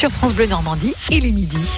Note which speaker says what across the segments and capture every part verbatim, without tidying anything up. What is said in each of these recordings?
Speaker 1: sur France Bleu Normandie, il est midi.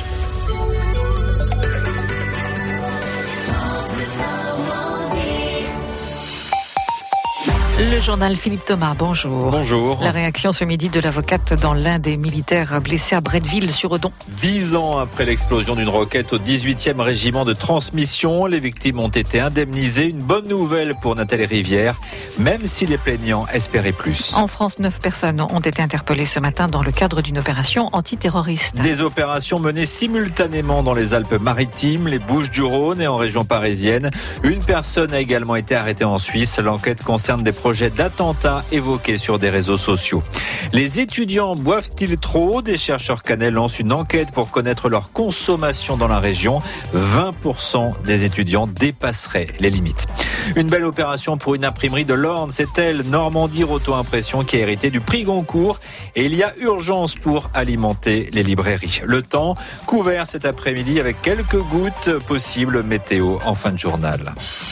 Speaker 1: Le journal Philippe Thomas, bonjour.
Speaker 2: Bonjour.
Speaker 1: La réaction ce midi de l'avocate dans l'un des militaires blessés à Bretteville-sur-Odon.
Speaker 2: Dix ans après l'explosion d'une roquette au dix-huitième régiment de transmission, les victimes ont été indemnisées. Une bonne nouvelle pour Nathalie Rivière, même si les plaignants espéraient plus.
Speaker 1: En France, neuf personnes ont été interpellées ce matin dans le cadre d'une opération antiterroriste.
Speaker 2: Des opérations menées simultanément dans les Alpes-Maritimes, les Bouches-du-Rhône et en région parisienne. Une personne a également été arrêtée en Suisse. L'enquête concerne des projets d'attentats évoqués sur des réseaux sociaux. Les étudiants boivent-ils trop ? Des chercheurs Canet lancent une enquête pour connaître leur consommation dans la région. vingt pour cent des étudiants dépasseraient les limites. Une belle opération pour une imprimerie de l'Orne, c'est elle, Normandie Auto-Impression, qui a hérité du prix Goncourt. Et il y a urgence pour alimenter les librairies. Le temps couvert cet après-midi avec quelques gouttes possibles. Météo en fin de journal.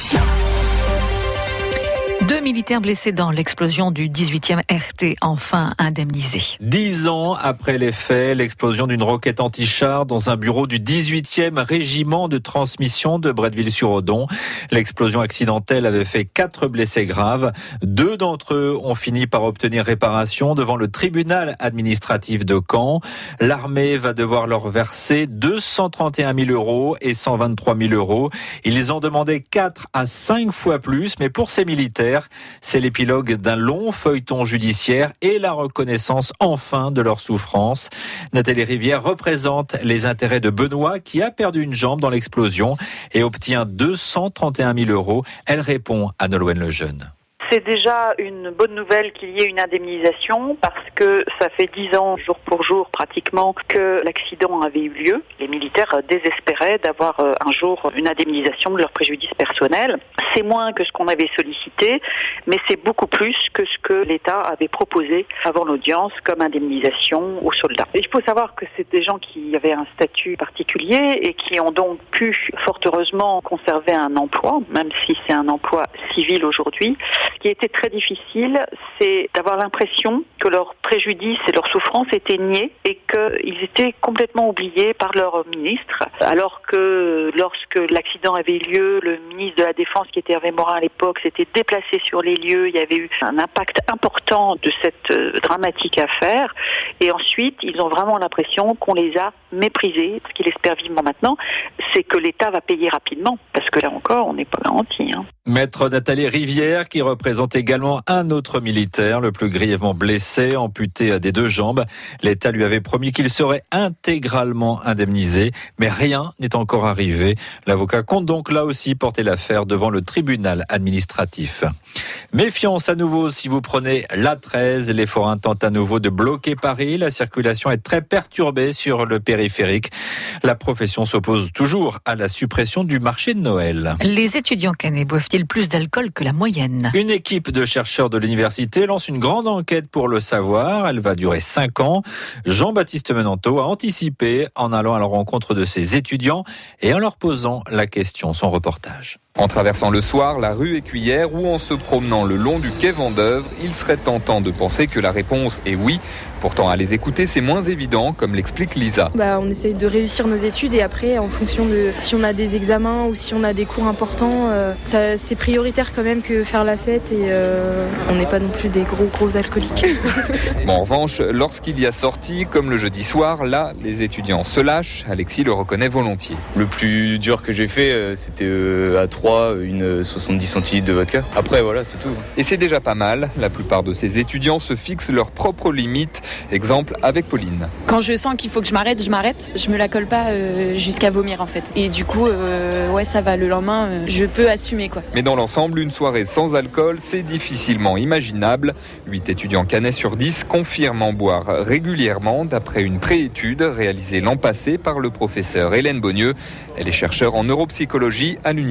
Speaker 1: Deux militaires blessés dans l'explosion du dix-huitième R T, enfin indemnisés.
Speaker 2: Dix ans après les faits, l'explosion d'une roquette anti-char dans un bureau du dix-huitième régiment de transmission de Bretteville-sur-Odon. L'explosion accidentelle avait fait quatre blessés graves. Deux d'entre eux ont fini par obtenir réparation devant le tribunal administratif de Caen. L'armée va devoir leur verser deux cent trente et un mille euros et cent vingt-trois mille euros. Ils en demandaient quatre à cinq fois plus, mais pour ces militaires, c'est l'épilogue d'un long feuilleton judiciaire et la reconnaissance enfin de leur souffrance. Nathalie Rivière représente les intérêts de Benoît qui a perdu une jambe dans l'explosion et obtient deux cent trente et un mille euros. Elle répond à Nolwenn Lejeune.
Speaker 3: C'est déjà une bonne nouvelle qu'il y ait une indemnisation parce que ça fait dix ans, jour pour jour pratiquement, que l'accident avait eu lieu. Les militaires désespéraient d'avoir un jour une indemnisation de leur préjudice personnel. C'est moins que ce qu'on avait sollicité, mais c'est beaucoup plus que ce que l'État avait proposé avant l'audience comme indemnisation aux soldats. Et il faut savoir que c'est des gens qui avaient un statut particulier et qui ont donc pu, fort heureusement, conserver un emploi, même si c'est un emploi civil aujourd'hui. Ce qui était très difficile, c'est d'avoir l'impression que leur préjudice et leur souffrance étaient niés et qu'ils étaient complètement oubliés par leur ministre. Alors que lorsque l'accident avait eu lieu, le ministre de la Défense, qui était Hervé Morin à l'époque, s'était déplacé sur les lieux. Il y avait eu un impact important de cette dramatique affaire. Et ensuite, ils ont vraiment l'impression qu'on les a méprisés. Ce qu'ils espèrent vivement maintenant, c'est que l'État va payer rapidement. Parce que là encore, on n'est pas garanti. Hein.
Speaker 2: Maître Nathalie Rivière, qui représente également un autre militaire, le plus grièvement blessé, amputé des deux jambes. L'État lui avait promis qu'il serait intégralement indemnisé, mais rien n'est encore arrivé. L'avocat compte donc là aussi porter l'affaire devant le tribunal administratif. Méfiance à nouveau si vous prenez l'A treize. Les forains tentent à nouveau de bloquer Paris. La circulation est très perturbée sur le périphérique. La profession s'oppose toujours à la suppression du marché de Noël.
Speaker 1: Les étudiants canets boivent-ils plus d'alcool que la moyenne ?
Speaker 2: Une équipe de chercheurs de l'université lance une grande enquête pour le savoir. Elle va durer cinq ans. Jean-Baptiste Menanteau a anticipé en allant à la rencontre de ses étudiants et en leur posant la question. Son reportage.
Speaker 4: En traversant le soir la rue Écuyère ou en se promenant le long du quai Vendœuvre, il serait tentant de penser que la réponse est oui. Pourtant, à les écouter, c'est moins évident, comme l'explique Lisa.
Speaker 5: Bah, on essaye de réussir nos études et après, en fonction de si on a des examens ou si on a des cours importants, euh, ça, c'est prioritaire quand même que faire la fête et euh, on n'est pas non plus des gros gros alcooliques.
Speaker 4: Bon, en revanche, lorsqu'il y a sortie, comme le jeudi soir, là, les étudiants se lâchent. Alexis le reconnaît volontiers.
Speaker 6: Le plus dur que j'ai fait, c'était à trois, une soixante-dix centilitres de vodka. Après, voilà, c'est tout.
Speaker 4: Et c'est déjà pas mal. La plupart de ces étudiants se fixent leurs propres limites. Exemple avec Pauline.
Speaker 7: Quand je sens qu'il faut que je m'arrête, je m'arrête. Je me la colle pas euh, jusqu'à vomir en fait. Et du coup, euh, ouais, ça va. Le lendemain, euh, je peux assumer quoi.
Speaker 4: Mais dans l'ensemble, une soirée sans alcool, c'est difficilement imaginable. huit étudiants canets sur dix confirment en boire régulièrement, d'après une préétude réalisée l'an passé par le professeur Hélène Beaunieu. Elle est chercheure en neuropsychologie à l'université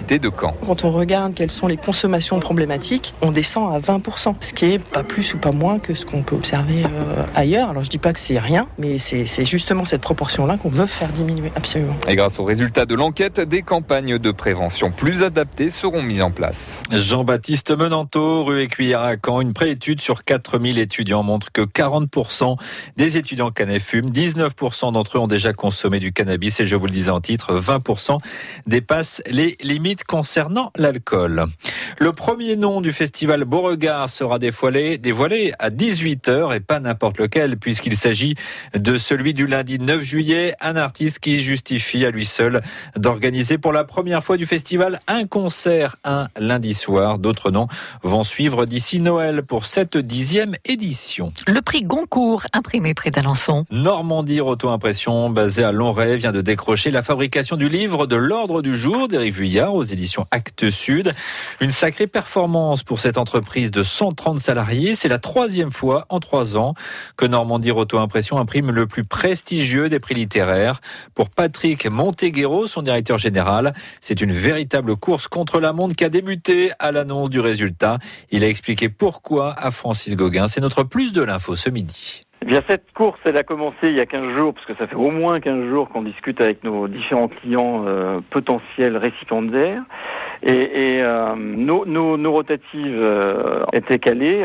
Speaker 4: l'université de Caen.
Speaker 8: Quand on regarde quelles sont les consommations problématiques, on descend à vingt pour cent, ce qui est pas plus ou pas moins que ce qu'on peut observer euh, ailleurs. Alors je dis pas que c'est rien, mais c'est, c'est justement cette proportion-là qu'on veut faire diminuer, absolument.
Speaker 4: Et grâce aux résultats de l'enquête, des campagnes de prévention plus adaptées seront mises en place.
Speaker 2: Jean-Baptiste Menanteau, rue Écuyère à Caen, une préétude sur quatre mille étudiants montre que quarante pour cent des étudiants canet fument, dix-neuf pour cent d'entre eux ont déjà consommé du cannabis et je vous le disais en titre, vingt pour cent dépassent les limites concernant l'alcool. Le premier nom du festival Beauregard sera dévoilé, dévoilé à dix-huit heures et pas n'importe lequel puisqu'il s'agit de celui du lundi neuf juillet, un artiste qui justifie à lui seul d'organiser pour la première fois du festival un concert un lundi soir. D'autres noms vont suivre d'ici Noël pour cette dixième édition.
Speaker 1: Le prix Goncourt, imprimé près d'Alençon.
Speaker 2: Normandie Auto-Impression, basée à Lonray, vient de décrocher la fabrication du livre de l'Ordre du Jour d'Éric Vuillard aux éditions Actes Sud. Une sacrée performance pour cette entreprise de cent trente salariés. C'est la troisième fois en trois ans que Normandie Auto-Impression imprime le plus prestigieux des prix littéraires. Pour Patrick Monteguero, son directeur général, c'est une véritable course contre la montre qui a débuté à l'annonce du résultat. Il a expliqué pourquoi à Francis Gauguin. C'est notre plus de l'info ce midi.
Speaker 9: Eh bien, cette course, elle a commencé il y a quinze jours, parce que ça fait au moins quinze jours qu'on discute avec nos différents clients euh, potentiels récipiendaires. Et, et euh, nos, nos, nos rotatives euh, étaient calées.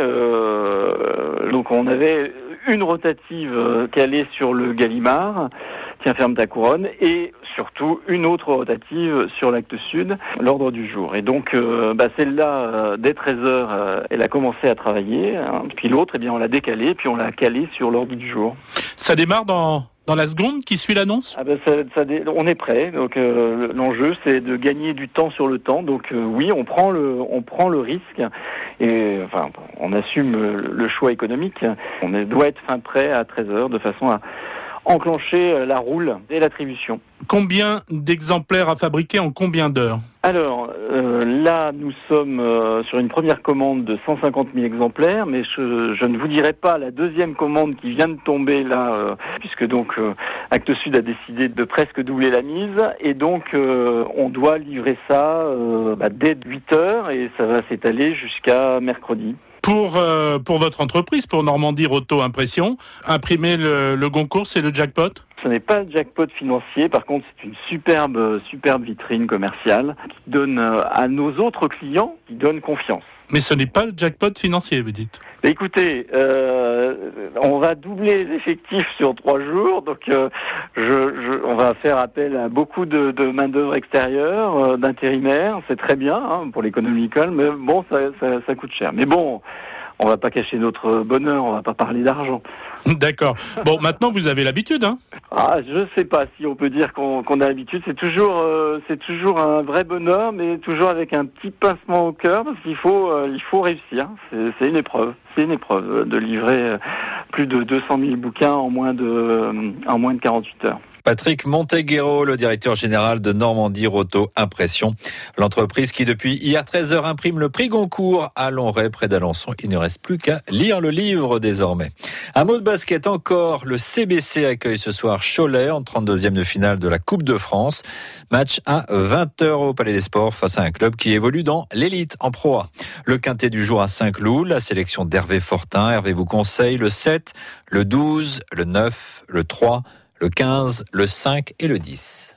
Speaker 9: Euh, donc, on avait une rotative calée sur le Gallimard, Tiens ferme ta couronne, et surtout une autre rotative sur l'Acte Sud, l'Ordre du Jour. Et donc, euh, bah, celle-là, euh, dès treize heures, euh, elle a commencé à travailler. Hein. Puis l'autre, eh bien, on l'a décalée, puis on l'a calée sur l'Ordre du Jour.
Speaker 10: Ça démarre dans... Dans la seconde qui suit l'annonce ?
Speaker 9: Ah ben ça, ça, on est prêt. Donc euh, l'enjeu c'est de gagner du temps sur le temps. Donc euh, oui, on prend le, on prend le risque et enfin on assume le, le choix économique. On est, doit être fin prêt à treize heures de façon à enclencher la roule et l'attribution.
Speaker 10: Combien d'exemplaires à fabriquer en combien d'heures ?
Speaker 9: Alors euh, là, nous sommes euh, sur une première commande de cent cinquante mille exemplaires, mais je, je ne vous dirai pas la deuxième commande qui vient de tomber là, euh, puisque donc euh, Actes Sud a décidé de presque doubler la mise, et donc euh, on doit livrer ça euh, bah, dès huit heures et ça va s'étaler jusqu'à mercredi.
Speaker 10: Pour, euh, pour votre entreprise, pour Normandie Auto-Impression, imprimer le, le Goncourt, c'est le jackpot ?
Speaker 9: Ce n'est pas le jackpot financier, par contre c'est une superbe, superbe vitrine commerciale qui donne à nos autres clients, qui donne confiance.
Speaker 10: Mais ce n'est pas le jackpot financier, vous dites ?
Speaker 9: Écoutez, euh, on va doubler les effectifs sur trois jours, donc euh, je, je, on va faire appel à beaucoup de, de main-d'œuvre extérieure, euh, d'intérimaires, c'est très bien hein, pour l'économie locale, mais bon, ça, ça, ça coûte cher. Mais bon, on va pas cacher notre bonheur, on va pas parler d'argent.
Speaker 10: D'accord. Bon, maintenant vous avez l'habitude, hein ?
Speaker 9: Ah, je sais pas si on peut dire qu'on, qu'on a l'habitude. C'est toujours, euh, c'est toujours un vrai bonheur, mais toujours avec un petit pincement au cœur, parce qu'il faut, euh, il faut réussir. C'est, c'est une épreuve. C'est une épreuve de livrer plus de deux cent mille bouquins en moins de, euh, en moins de quarante-huit heures.
Speaker 2: Patrick Monteguero, le directeur général de Normandie Auto-Impression. L'entreprise qui, depuis hier treize heures, imprime le prix Goncourt à Lonray, près d'Alençon. Il ne reste plus qu'à lire le livre désormais. Un mot de basket encore. Le C B C accueille ce soir Cholet en trente-deuxième de finale de la Coupe de France. Match à vingt heures au Palais des Sports face à un club qui évolue dans l'élite en Pro A. Le quintet du jour à Saint-Cloud, la sélection d'Hervé Fortin. Hervé vous conseille le sept, le douze, le neuf, le trois, le quinze, le cinq et le dix.